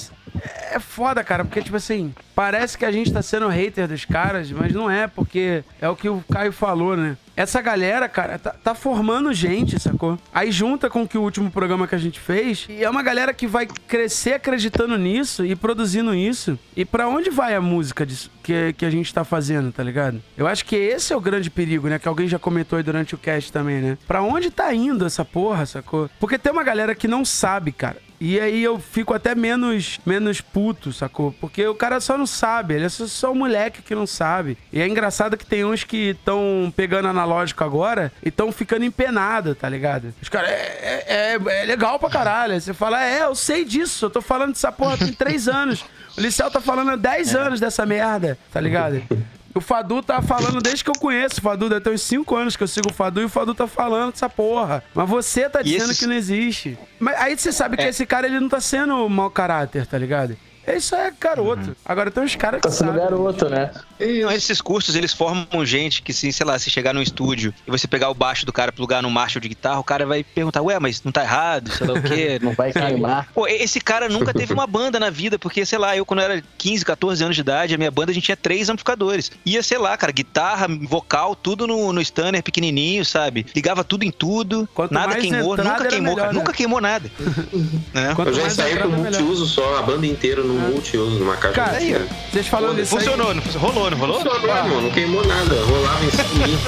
é foda, cara, porque, tipo assim, parece que a gente tá sendo hater dos caras, mas não é, porque é o que o Caio falou, né? Essa galera, cara, tá, tá formando gente, sacou? Aí junta com que o último programa que a gente fez, e é uma galera que vai crescer acreditando nisso e produzindo isso. E pra onde vai a música disso, que, que a gente tá fazendo, tá ligado? Eu acho que esse é o grande perigo, né? Que alguém já comentou aí durante o cast também, né? Pra onde tá indo essa porra, sacou? Porque tem uma galera que não sabe, cara. E aí eu fico até menos, menos puto, sacou? Porque o cara só não sabe, ele é só, só um moleque que não sabe. E é engraçado que tem uns que estão pegando analógico agora e estão ficando empenados, tá ligado? Os caras, é, é, é legal pra caralho. Aí você fala, é, eu sei disso, eu tô falando dessa porra tem três anos. O Liceu tá falando há dez anos dessa merda, tá ligado? O Fadu tá falando desde que eu conheço o Fadu, deve ter uns cinco anos que eu sigo o Fadu e o Fadu tá falando dessa porra. Mas você tá dizendo esses- que não existe. Mas aí você sabe que esse cara, ele não tá sendo mau caráter, tá ligado? Isso é garoto. Agora tem uns caras que tá sendo sabem. garoto, né? Não, esses cursos, eles formam gente que, se, sei lá, se chegar num estúdio e você pegar o baixo do cara, plugar no Marshall de guitarra, o cara vai perguntar, ué, mas não tá errado, sei lá o quê. Não vai queimar. Pô, esse cara nunca teve uma banda na vida, porque, sei lá, eu quando eu era quinze, catorze anos de idade, a minha banda, a gente tinha três amplificadores. Ia, sei lá, cara, guitarra, vocal, tudo no, no Stanner pequenininho, sabe? Ligava tudo em tudo, Quanto nada mais queimou, entrada nunca era queimou, melhor, cara, né? nunca queimou nada. Né? Quanto Eu já mais saí entrada, pro melhor. multiuso só, a banda inteira no multiuso, numa caixa Cara, de som. vocês falando isso aí... Funcionou, não funcionou? Rolou, não rolou? Funcionou, irmão, não queimou nada, rolava em cima de mim.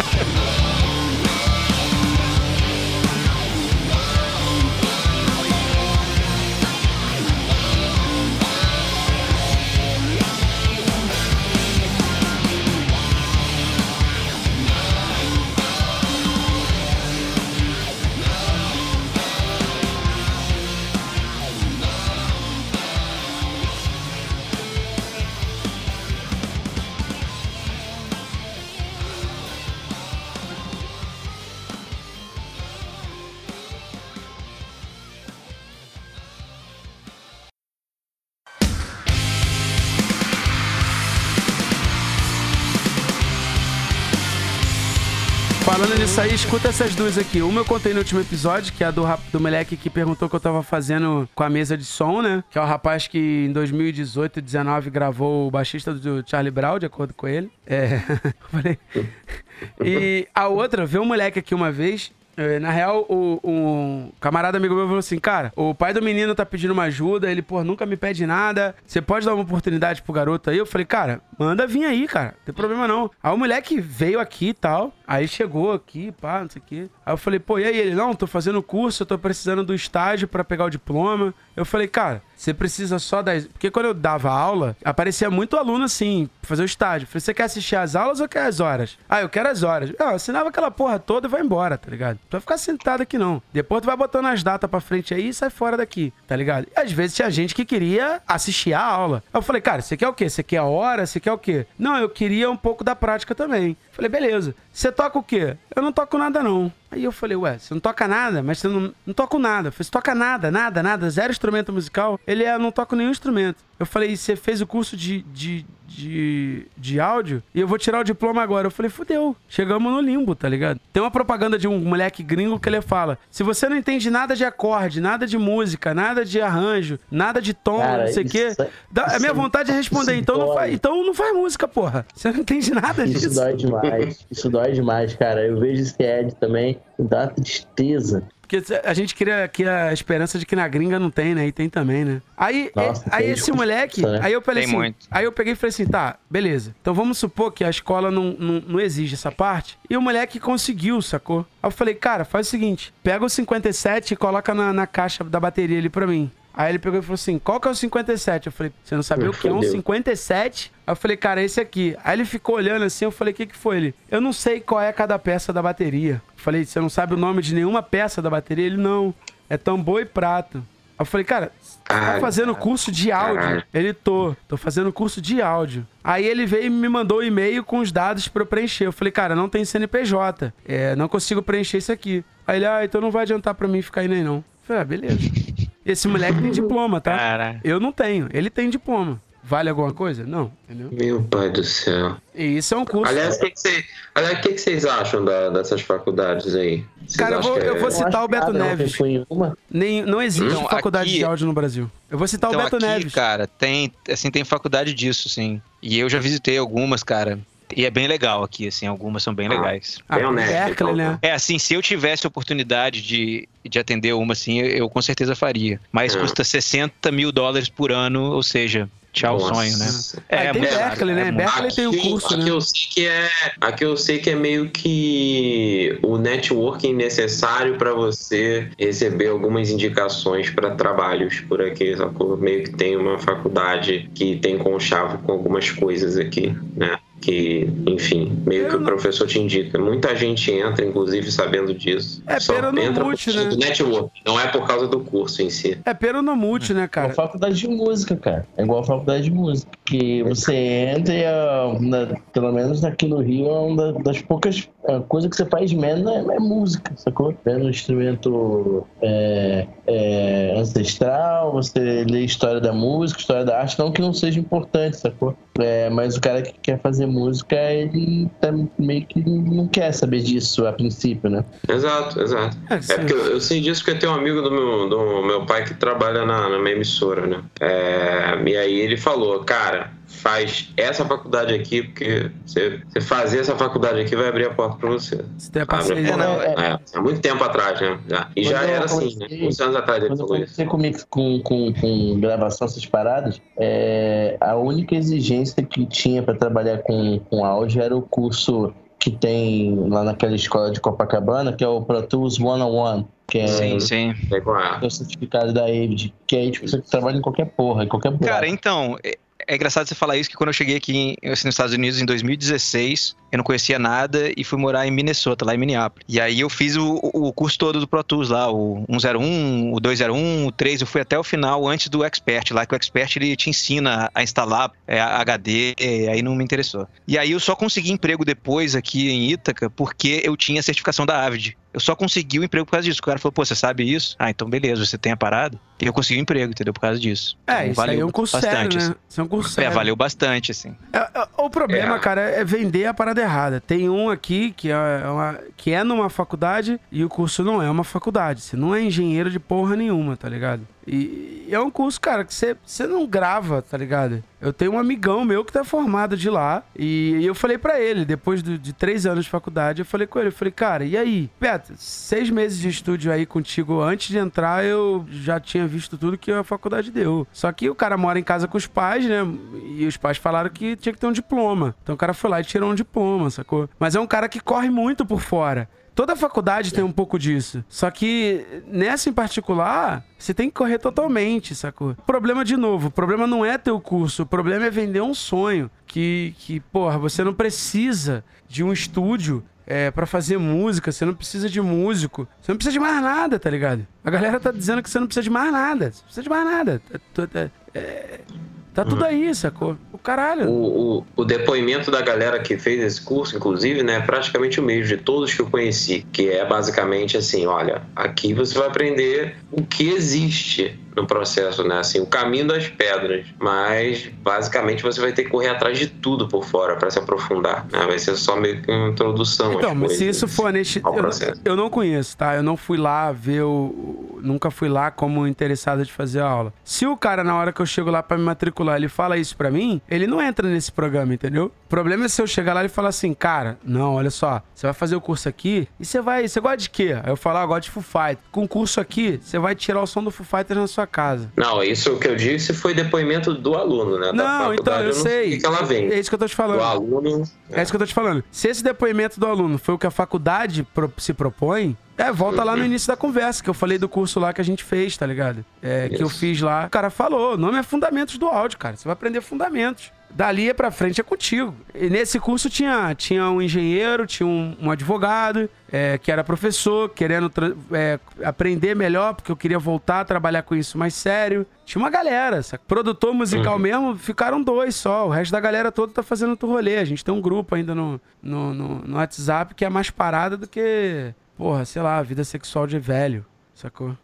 Falando nisso aí, escuta essas duas aqui. Uma eu contei no último episódio, que é a do, rap- do moleque que perguntou o que eu tava fazendo com a mesa de som, né? Que é o rapaz que em dois mil e dezoito e dezenove gravou o baixista do Charlie Brown, de acordo com ele. É. Falei. E a outra, veio um moleque aqui uma vez. Na real, o, um camarada amigo meu falou assim, cara, o pai do menino tá pedindo uma ajuda, ele, pô, nunca me pede nada, você pode dar uma oportunidade pro garoto aí? Eu falei, cara, manda vir aí, cara, não tem problema não. Aí o moleque veio aqui e tal, aí chegou aqui, pá, não sei o quê. Aí eu falei, pô, e aí ele? Não, tô fazendo curso, eu tô precisando do estágio pra pegar o diploma. Eu falei, cara, você precisa só das... Porque quando eu dava aula, aparecia muito aluno assim, pra fazer o estágio. Eu falei, você quer assistir às aulas ou quer as horas? Ah, eu quero as horas. Eu assinava aquela porra toda e vai embora, tá ligado? Não vai ficar sentado aqui não. Depois tu vai botando as datas pra frente aí e sai fora daqui, tá ligado? E às vezes tinha gente que queria assistir a aula. Eu falei, cara, você quer o quê? Você quer a hora? Você quer o quê? Não, eu queria um pouco da prática também. Falei, beleza. Você toca o quê? Eu não toco nada não. Aí eu falei, ué, você não toca nada? Mas você não... Não toco nada. Eu falei, você toca nada, nada, nada. Zero instrumento musical. Ele é, eu não toco nenhum instrumento. Eu falei, você fez o curso de, de, de, de áudio e eu vou tirar o diploma agora. Eu falei, fudeu. Chegamos no limbo, tá ligado? Tem uma propaganda de um moleque gringo que ele fala, se você não entende nada de acorde, nada de música, nada de arranjo, nada de tom, Cara, não sei o quê, dá, a minha vontade é responder, então não, faz, então não faz música, porra. Você não entende nada disso. Isso dói demais. Isso dói demais, cara. Eu vejo esse Ed também, dá uma tristeza. Porque a gente cria aqui a esperança de que na gringa não tem, né? E tem também, né? Aí, Nossa, aí tem esse discussão, moleque, né? aí eu falei Tem assim, muito. aí eu peguei e falei assim, tá, beleza. Então vamos supor que a escola não, não, não exige essa parte. E o moleque conseguiu, sacou? Aí eu falei, cara, faz o seguinte, pega o cinquenta e sete e coloca na, na caixa da bateria ali pra mim. Aí ele pegou e falou assim, qual que é o cinquenta e sete? Eu falei, você não sabia o que é um cinquenta e sete? Aí eu falei, cara, esse aqui. Aí ele ficou olhando assim, eu falei, o que que foi ele? Eu não sei qual é cada peça da bateria. Eu falei, você não sabe o nome de nenhuma peça da bateria? Ele, não, é tambor e prato. Aí eu falei, cara, você tá fazendo curso de áudio? Ele, tô, tô fazendo curso de áudio. Aí ele veio e me mandou um e-mail com os dados pra eu preencher. Eu falei, cara, não tem C N P J, é, não consigo preencher isso aqui. Aí ele, ah, então não vai adiantar pra mim ficar aí nem não. Eu falei, ah, beleza. Esse moleque tem diploma, tá? Cara. Eu não tenho. Ele tem diploma. Vale alguma coisa? Não, entendeu? Meu pai do céu. E isso é um curso. Aliás, o que, que, você, aliás, que, que vocês acham da, dessas faculdades aí? Vocês Cara, eu acham vou, que eu vou é... citar o Beto Neves. Uma. Nem, não existe Então, faculdade aqui- de áudio no Brasil. Eu vou citar Então o Beto aqui, Neves. cara, tem, assim, tem faculdade disso, sim. E eu já visitei algumas, cara. E é bem legal aqui, assim, algumas são bem legais. Ah, bem honesto, Berkeley, então, né? É, assim, se eu tivesse oportunidade de, de atender uma, assim, eu, eu com certeza faria. Mas É. custa sessenta mil dólares por ano, ou seja, tchau Nossa. sonho, né? É, tem muito Berkeley, caro, né? é muito- Berkeley tem o curso, aqui né? eu sei que é, aqui eu sei que é meio que o networking necessário para você receber algumas indicações para trabalhos por aqui, sacou? Meio que tem uma faculdade que tem conchavo com algumas coisas aqui, né? Que, enfim, meio Eu que o não- professor te indica. Muita gente entra, inclusive, sabendo disso. É Só pera no entra por multi, causa né? do network, não é por causa do curso em si. É peronomute, né, É cara? uma faculdade de música, cara. É igual a faculdade de música. Que você entra e, ah, na- pelo menos aqui no Rio, é uma das poucas ah, coisas que você faz menos é, é música, sacou? Vendo um instrumento é, é, ancestral, você lê história da música, história da arte, não que não seja importante, sacou? É, mas o cara que quer fazer música, ele tá meio que não quer saber disso a princípio, né? Exato, exato. É, É sim. porque eu, eu sei disso porque eu tenho um amigo do meu, do meu pai que trabalha na, na minha emissora, né? É, e aí ele falou, cara, faz essa faculdade aqui, porque você, você fazer essa faculdade aqui vai abrir a porta pra você. Você tem a Abre a paciência. porta. não, é, há muito tempo atrás, né? Já. E Quando já eu era assim, né? comecei- Uns anos atrás ele Quando eu falou isso. comecei comigo com, com, com gravação, essas paradas, é, a única exigência que tinha para trabalhar com, com áudio era o curso que tem lá naquela escola de Copacabana, que é o Pro Tools cento e um, que é Sim, sim. Sei qual é. o certificado da A V D, que aí tipo, você trabalha em qualquer porra, em qualquer buraco. Cara, então, é, é engraçado você falar isso, que quando eu cheguei aqui em- assim, nos Estados Unidos em dois mil e dezesseis, eu não conhecia nada e fui morar em Minnesota, lá em Minneapolis. E aí eu fiz o, o curso todo do Pro Tools lá, o cento e um, o duzentos e um, o três, eu fui até o final antes do Expert lá, que o Expert ele te ensina a instalar é, H D, e aí não me interessou. E aí eu só consegui emprego depois aqui em Ítaca porque eu tinha a certificação da A V D. Eu só consegui o emprego por causa disso. O cara falou, pô, você sabe isso? Ah, então beleza, você tem a parada. E eu consegui o emprego, entendeu? Por causa disso. É, Então, isso aí é um curso bastante, sério, né? assim. Isso é é um curso É, sério. valeu bastante, assim. É, é, o problema, É. cara, é vender a parada errada. Tem um aqui que é, uma, que é numa faculdade e o curso não é uma faculdade. Você não é engenheiro de porra nenhuma, tá ligado? E é um curso, cara, que você, você não grava, tá ligado? Eu tenho um amigão meu que tá formado de lá e, e eu falei pra ele, depois do, de três anos de faculdade, eu falei com ele, eu falei, cara, e aí? Beto, seis meses de estúdio aí contigo, antes de entrar eu já tinha visto tudo que a faculdade deu. Só que o cara mora em casa com os pais, né? E os pais falaram que tinha que ter um diploma. Então o cara foi lá e tirou um diploma, sacou? Mas é um cara que corre muito por fora. Toda faculdade tem um pouco disso. Só que nessa em particular, você tem que correr totalmente, sacou? O problema, de novo, o problema não é ter o curso, o problema é vender um sonho. Que, que porra, você não precisa de um estúdio é, pra fazer música, você não precisa de músico, você não precisa de mais nada, tá ligado? A galera tá dizendo que você não precisa de mais nada, você não precisa de mais nada. É, é, é, tá tudo aí, sacou? O caralho. O, o, o depoimento da galera que fez esse curso, inclusive, né, é praticamente o mesmo de todos que eu conheci, que é basicamente assim, olha, aqui você vai aprender o que existe no processo, né, assim, o caminho das pedras, mas basicamente você vai ter que correr atrás de tudo por fora para se aprofundar, né? Vai ser só meio que uma introdução. Então, às mas se coisas, isso for neste... ao Eu, processo. eu não conheço, tá? Eu não fui lá ver o... Nunca fui lá como interessado de fazer a aula. Se o cara, na hora que eu chego lá pra me matricular, ele fala isso pra mim, ele não entra nesse programa, entendeu? O problema é se eu chegar lá e falar assim, cara, não, olha só, você vai fazer o curso aqui e você vai... Você gosta de quê? Aí eu falo, ah, eu gosto de Foo Fighters. Com o curso aqui, você vai tirar o som do Foo Fighters na sua casa. Não, isso que eu disse foi depoimento do aluno, né? Da Não, faculdade, então, eu não sei. o que ela vem. É isso que eu tô te falando. O aluno... É isso que eu tô te falando. Se esse depoimento do aluno foi o que a faculdade pro- se propõe, é, volta lá no início da conversa, que eu falei do curso lá que a gente fez, tá ligado? É, que eu Isso. fiz lá. O cara falou, o nome é Fundamentos do Áudio, cara. Você vai aprender fundamentos. Dali pra frente é contigo. E nesse curso tinha, tinha um engenheiro, tinha um, um advogado, é, que era professor, querendo tra- é, aprender melhor, porque eu queria voltar a trabalhar com isso mais sério. Tinha uma galera, sabe? Produtor musical mesmo, ficaram dois só. O resto da galera toda tá fazendo outro rolê. A gente tem um grupo ainda no, no, no, no WhatsApp que é mais parada do que, porra, sei lá, vida sexual de velho. Sacou?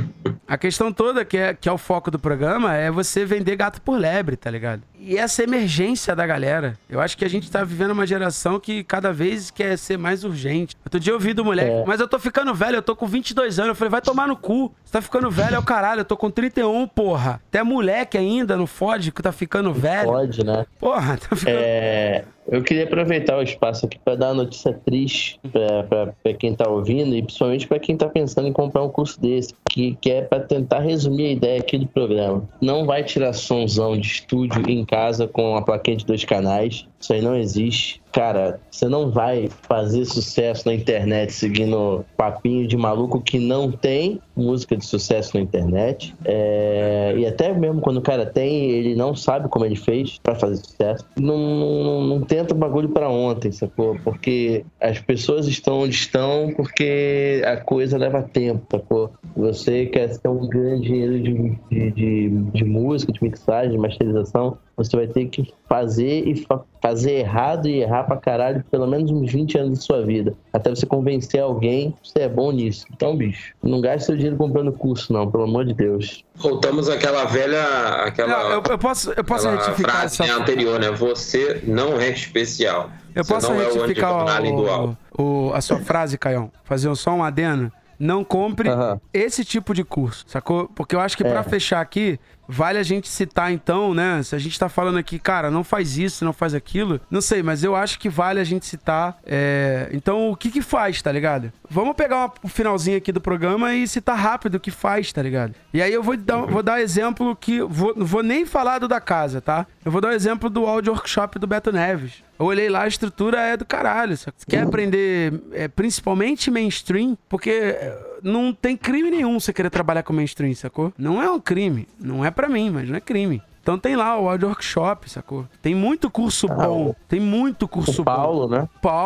A questão toda, que é, que é o foco do programa, é você vender gato por lebre, tá ligado? E essa emergência da galera. Eu acho que a gente tá vivendo uma geração que cada vez quer ser mais urgente. Outro dia eu vi do moleque, É. mas eu tô ficando velho, eu tô com vinte e dois anos. Eu falei, vai tomar no cu. Você tá ficando velho, é o caralho. Eu tô com trinta e um, porra. Até moleque ainda, não fode que tá ficando velho. Pode, né? Porra, tá ficando... É, eu queria aproveitar o espaço aqui para dar uma notícia triste para quem tá ouvindo e principalmente para quem tá pensando em comprar um curso desse, que, que é para tentar resumir a ideia aqui do programa. Não vai tirar sonzão de estúdio em casa com uma plaquinha de dois canais. Isso aí não existe. Cara, você não vai fazer sucesso na internet seguindo papinho de maluco que não tem música de sucesso na internet. É, e até mesmo quando o cara tem, ele não sabe como ele fez pra fazer sucesso. Não, não, não tenta bagulho pra ontem, sacou? Porque as pessoas estão onde estão porque a coisa leva tempo, sacou? Você quer ser um grande engenheiro de, de, de, de música, de mixagem, de masterização, você vai ter que fazer e fa- fazer errado e errar pra caralho pelo menos uns vinte anos da sua vida. Até você convencer alguém que você é bom nisso. Então, bicho, não gaste seu dinheiro comprando curso, não, pelo amor de Deus. Voltamos àquela velha... Aquela, Não, eu, eu posso, eu posso aquela retificar frase essa... né, anterior, né? Você não é especial. Eu Você posso não é o retificar Andy do alto. o, o, a sua frase, Caião? Fazer só um adeno. Não compre Aham. esse tipo de curso, sacou? Porque eu acho que pra É. fechar aqui, vale a gente citar então, né? Se a gente tá falando aqui, cara, não faz isso, não faz aquilo, não sei, mas eu acho que vale a gente citar. é, Então, o que que faz, tá ligado? Vamos pegar uma- o finalzinho aqui do programa e citar rápido o que faz, tá ligado? E aí eu vou dar, vou dar exemplo que... Vou, não vou nem falar do da casa, tá? Eu vou dar um exemplo do áudio workshop do Beto Neves. Eu olhei lá, a estrutura é do caralho. Só que você quer aprender é, principalmente mainstream, porque é, não tem crime nenhum você querer trabalhar com mainstream, sacou? Não é um crime. Não é pra mim, mas não é crime. Então tem lá o Audio Workshop, sacou? Tem muito curso bom. Tem muito curso O Paulo, bom. né? Paulo.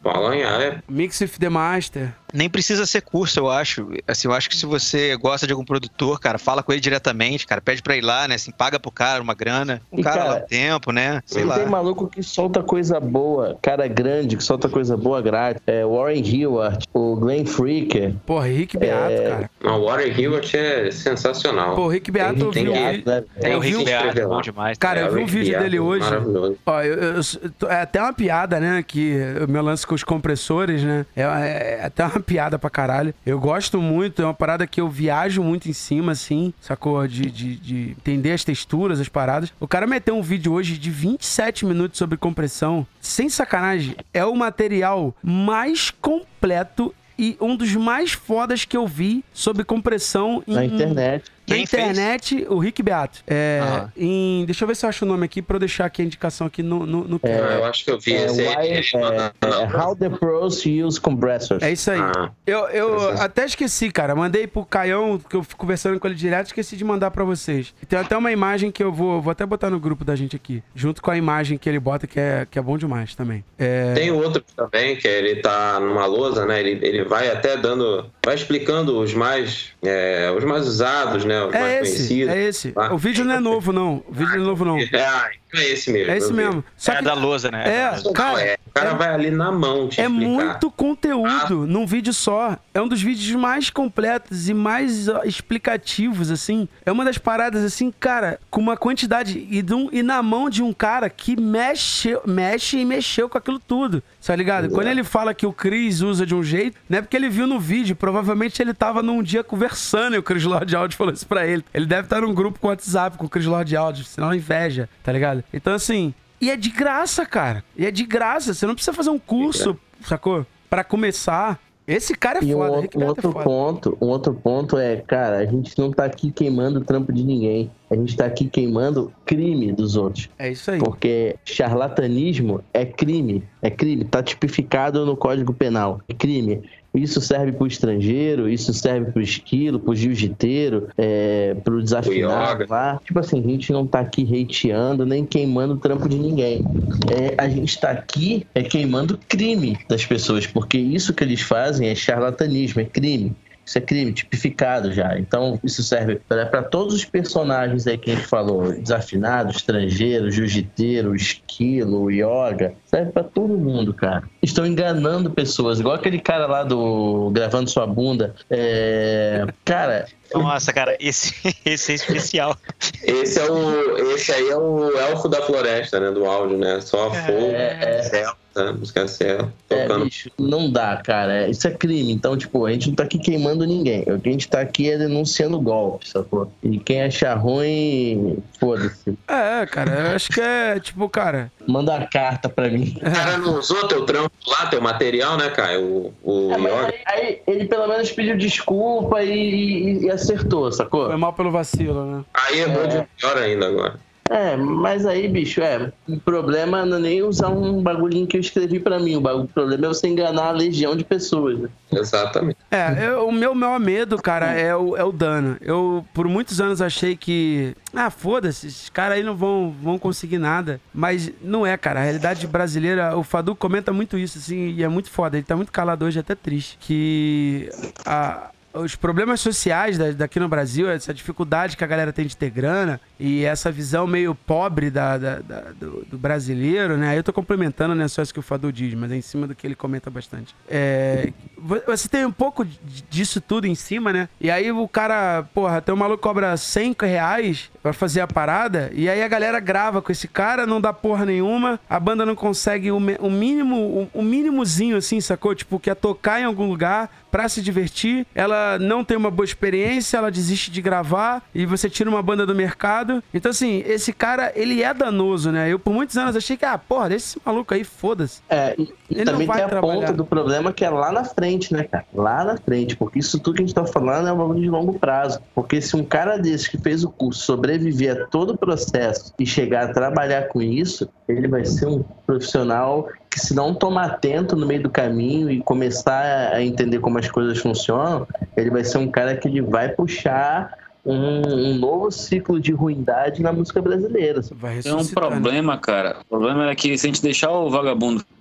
Palanhar é... Mix with the Master. Nem precisa ser curso, eu acho. Assim, eu acho que se você gosta de algum produtor, cara, fala com ele diretamente, cara, pede pra ir lá, né? Assim, paga pro cara uma grana, um E, cara, cara, lá um tempo, né? Sei lá. Tem maluco que solta coisa boa, cara grande que solta coisa boa grátis. É, Warren Hewart, o Glenn Fricker. Porra, Rick Beato, É... cara. Não, o Warren Hewart é sensacional. Pô, o Rick Beato, eu vi... Beato, ele- né? Tem eu o vi Rick um- Beato, é bom demais. Cara, eu vi um Rick vídeo Beato, dele hoje. maravilhoso. Ó, eu, eu- eu- é até uma piada, né? Que o meu lance com os compressores, né? É, é até uma piada pra caralho. Eu gosto muito, é uma parada que eu viajo muito em cima, assim, sacou? De, de, de entender as texturas, as paradas. O cara meteu um vídeo hoje de vinte e sete minutos sobre compressão. Sem sacanagem, é o material mais completo e um dos mais fodas que eu vi sobre compressão em, Na internet. Na Quem internet, o Rick Beato. É, Ah. em, deixa eu ver se eu acho o nome aqui pra eu deixar aqui a indicação aqui no... no, no... Ah, eu acho que eu vi É, esse aí. why- é, é How the Pros Use Compressors. É isso aí. Ah, eu eu interessante. até esqueci, cara. Mandei pro Caião, que eu fico conversando com ele direto, esqueci de mandar pra vocês. Tem até uma imagem que eu vou, vou até botar no grupo da gente aqui. Junto com a imagem que ele bota, que é, que é bom demais também. É, Tem outro também, que ele tá numa lousa, né? Ele, ele vai até dando... Vai explicando os mais, é, os mais usados, né? Os mais é esse, conhecidos. é esse. Tá? O vídeo não é novo, não. O vídeo não é novo, não. É, é esse mesmo. É esse eu vi. mesmo. Só É que da lousa, né? É, da lousa. cara, É, o cara é- vai ali na mão te É explicar. muito conteúdo num vídeo só. É um dos vídeos mais completos e mais ó, explicativos, assim. É uma das paradas, assim, cara, com uma quantidade e, de um- e na mão de um cara que mexe, mexe e mexeu com aquilo tudo. Tá ligado? Quando ele fala que o Chris usa de um jeito, não é porque ele viu no vídeo. Provavelmente ele tava num dia conversando e o Chris Lord Audio falou isso pra ele. Ele deve estar num grupo com WhatsApp com o Chris Lord Audio, senão é inveja, tá ligado? Então, assim, e é de graça, cara. E é de graça. Você não precisa fazer um curso, sacou? Pra começar. Esse cara é E um, foda. outro- Rick um Beato outro é foda. ponto, um outro ponto é, cara, a gente não tá aqui queimando o trampo de ninguém. A gente tá aqui queimando crime dos outros. É isso aí. Porque charlatanismo é crime. É crime. Tá tipificado no Código Penal. É crime. Isso serve pro estrangeiro, isso serve pro esquilo, pro jiu-jiteiro, é, pro desafinado yoga. lá. Tipo assim, a gente não tá aqui hateando nem queimando o trampo de ninguém. É, a gente tá aqui é queimando crime das pessoas, porque isso que eles fazem é charlatanismo, é crime. Isso é crime tipificado já. Então, isso serve para todos os personagens aí que a gente falou. Desafinado, estrangeiro, jiu-jiteiro, esquilo, yoga. Serve para todo mundo, cara. Estão enganando pessoas. Igual aquele cara lá do Gravando Sua Bunda. É... Cara... Nossa, cara, esse, esse é especial. Esse, é o, esse aí é o elfo da floresta, né? Do áudio, né? Só fogo, é. celta, música celta, É, tocando. bicho, não dá, cara. Isso é crime. Então, tipo, a gente não tá aqui queimando ninguém. O que a gente tá aqui é denunciando golpe, sacou? E quem achar ruim, foda-se. É, cara, eu acho que é, tipo, cara... Manda uma carta pra mim. O cara não usou teu trampo lá, teu material, né, Caio? O, o É, mas yoga. aí, aí ele pelo menos pediu desculpa e, e- e acertou, sacou? Foi mal pelo vacilo, né? Aí errou É. de pior ainda agora. É, mas aí, bicho, é. O problema não é nem usar um bagulhinho que eu escrevi pra mim. O, bagulho, o problema é você enganar a legião de pessoas, né? Exatamente. É, eu- o meu maior medo, cara, é o, é o dano. Eu, por muitos anos, achei que... Ah, foda-se, esses caras aí não vão, vão conseguir nada. Mas não é, cara. A realidade brasileira... O Fadu comenta muito isso, assim, e é muito foda. Ele tá muito calado hoje, até triste. Que... A, os problemas sociais da- daqui no Brasil, essa dificuldade que a galera tem de ter grana e essa visão meio pobre da, da- da- do, do brasileiro, né? Aí eu tô complementando, né? Só isso que o Fadu diz, mas é em cima do que ele comenta bastante. É, vo- você tem um pouco d- disso tudo em cima, né? E aí o cara, porra, tem um maluco que cobra cem reais pra fazer a parada e aí a galera grava com esse cara, não dá porra nenhuma, a banda não consegue o, me- o mínimo, o, o mínimozinho assim, sacou? Tipo, quer tocar em algum lugar pra se divertir, ela não tem uma boa experiência, ela desiste de gravar e você tira uma banda do mercado. Então, assim, esse cara, ele é danoso, né? Eu, por muitos anos, achei que, ah, porra, deixa esse maluco aí, foda-se. É, e, e Ele não também vai tem a trabalhar. ponta do problema que é lá na frente, né, cara? Lá na frente, porque isso tudo que a gente tá falando é um bagulho de longo prazo. Porque se um cara desse que fez o curso sobreviver a todo o processo e chegar a trabalhar com isso, ele vai ser um profissional que, se não tomar atento no meio do caminho e começar a entender como as coisas funcionam, ele vai ser um cara que ele vai puxar um, um novo ciclo de ruindade na música brasileira. Vai Tem um ressuscitar, né? problema, cara. O problema é que se a gente deixar o vagabundo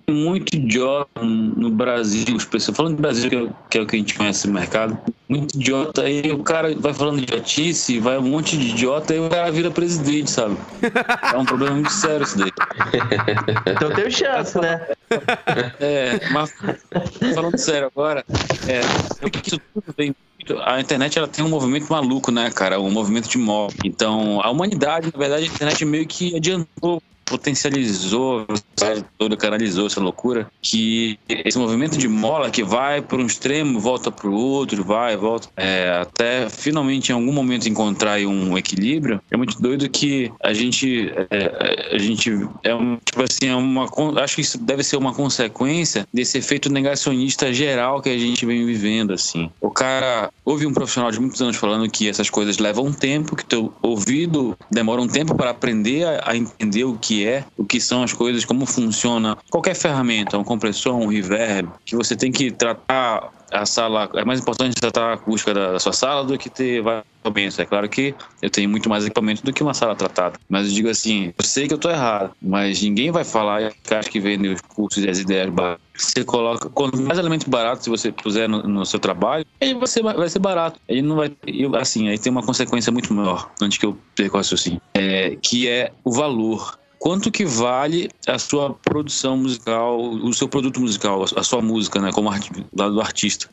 muito idiota no Brasil, falando do Brasil, que é, que é o que a gente conhece no mercado, muito idiota, aí o cara vai falando de idiotice, vai um monte de idiota, e o cara vira presidente, sabe? É um problema muito sério isso daí. Então tem chance, né? É, mas falando sério agora, é, isso tudo vem. A internet, ela tem um movimento maluco, né, cara? Um movimento de mob. Então, a humanidade, na verdade, a internet meio que adiantou, potencializou, toda canalizou essa loucura, que esse movimento de mola que vai para um extremo, volta para o outro, vai, volta, é, até finalmente em algum momento encontrar aí um equilíbrio. É muito doido que a gente, é, a gente é um, tipo assim, é uma, acho que isso deve ser uma consequência desse efeito negacionista geral que a gente vem vivendo, assim. O cara, houve um profissional de muitos anos falando que essas coisas levam um tempo, que teu ouvido demora um tempo para aprender a, a entender o que é, o que são as coisas, como funciona qualquer ferramenta, um compressor, um reverb, que você tem que tratar a sala, é mais importante tratar a acústica da, da sua sala do que ter vários equipamentos. É claro que eu tenho muito mais equipamento do que uma sala tratada, mas eu digo assim, eu sei que eu tô errado, mas ninguém vai falar, e acho que vende os cursos e as ideias baratas. Você coloca, quanto mais elementos baratos você puser no, no seu trabalho, aí vai ser, vai ser barato. Aí não vai, eu, assim, aí tem uma consequência muito maior, antes que eu perca o raciocínio, é, que é o valor. Quanto que vale a sua produção musical, o seu produto musical, a sua música, né, como art, do artista?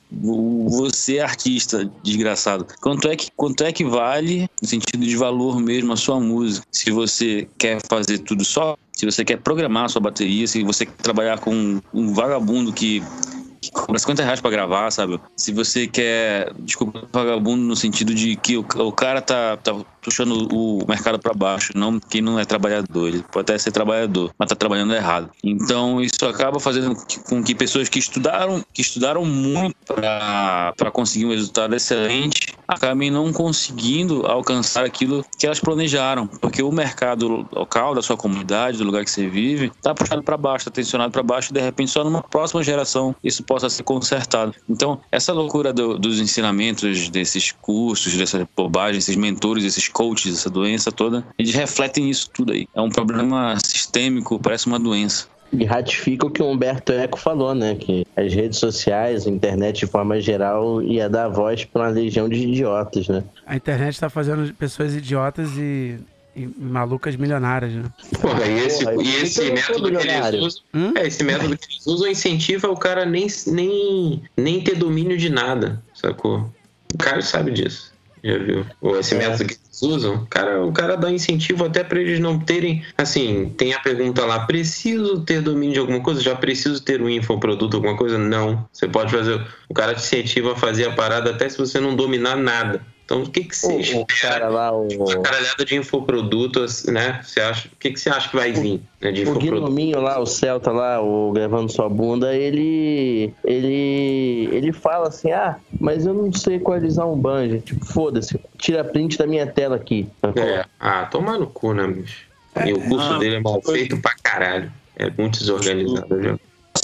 Você é artista, desgraçado. Quanto é, que, quanto é que vale, no sentido de valor mesmo, a sua música? Se você quer fazer tudo só, se você quer programar a sua bateria, se você quer trabalhar com um vagabundo que... que cobra cinquenta reais pra gravar, sabe? Se você quer, desculpa, vagabundo no sentido de que o, o cara tá, tá puxando o mercado pra baixo, não que não é trabalhador, ele pode até ser trabalhador, mas tá trabalhando errado. Então isso acaba fazendo com que pessoas que estudaram, que estudaram muito pra, pra conseguir um resultado excelente, acabem não conseguindo alcançar aquilo que elas planejaram, porque o mercado local da sua comunidade, do lugar que você vive, tá puxado pra baixo, tá tensionado pra baixo, e de repente só numa próxima geração isso possa ser consertado. Então, essa loucura do, dos ensinamentos, desses cursos, dessas bobagens, esses mentores, esses coaches, essa doença toda, eles refletem isso tudo aí. É um problema sistêmico, parece uma doença. E ratifica o que o Humberto Eco falou, né? Que as redes sociais, a internet de forma geral, ia dar voz para uma legião de idiotas, né? A internet tá fazendo pessoas idiotas e... e malucas milionárias, né? Porra, e esse, Porra, e esse método que eles usam, hum? é, esse método que eles usam incentiva o cara nem, nem, nem ter domínio de nada, sacou? O cara sabe disso, já viu? Ou esse é. método que eles usam, cara, o cara dá incentivo até pra eles não terem, assim, tem a pergunta lá, preciso ter domínio de alguma coisa? Já preciso ter um infoproduto, alguma coisa? Não. Você pode fazer, o cara te incentiva a fazer a parada até se você não dominar nada. Então, o que que você o, espera? O cara lá, o... Uma caralhada de infoproduto, né? Você acha, o que que você acha que vai vir, né, de infoproduto? O Guilherminho lá, o Celta lá, o Gravando Sua Bunda, ele, ele, ele fala assim, ah, mas eu não sei equalizar um banjo. Tipo, foda-se, tira print da minha tela aqui. É, ah, toma no cu, né, bicho? E o curso ah, dele é mal feito pra caralho. É muito desorganizado, viu?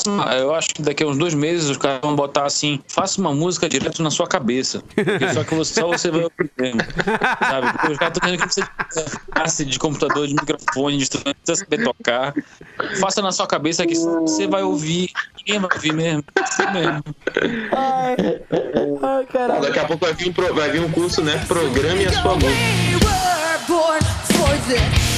Eu acho que daqui a uns dois meses os caras vão botar assim, faça uma música direto na sua cabeça. Só que você, só você vai ouvir mesmo. Sabe? Porque os caras estão querendo que você passe de computador, de microfone, de instrumento, você saber tocar. Faça na sua cabeça que você vai ouvir. Ninguém vai ouvir mesmo. Você mesmo. Ai, ai, caralho. Daqui a pouco vai vir, vai vir um curso, né? Programe a sua música.